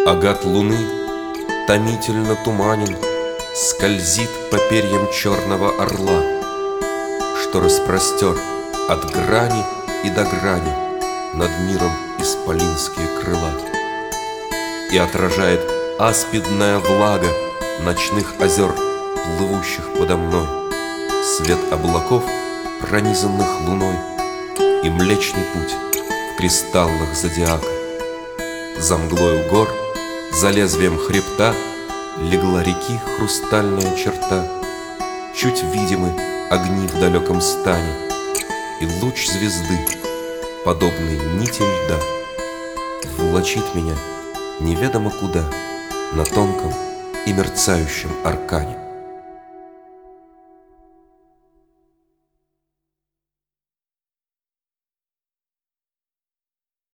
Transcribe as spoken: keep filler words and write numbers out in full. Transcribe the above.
Агат луны томительно туманен, скользит по перьям черного орла, что распростер от грани и до грани над миром исполинские крыла. И отражает аспидная влага ночных озер, плывущих подо мной, свет облаков, пронизанных луной, и Млечный Путь в кристаллах зодиака. За мглою гор, за лезвием хребта легла реки хрустальная черта. Чуть видимы огни в далеком стане, и луч звезды, подобный нити льда, влачит меня неведомо куда на тонком и мерцающем аркане.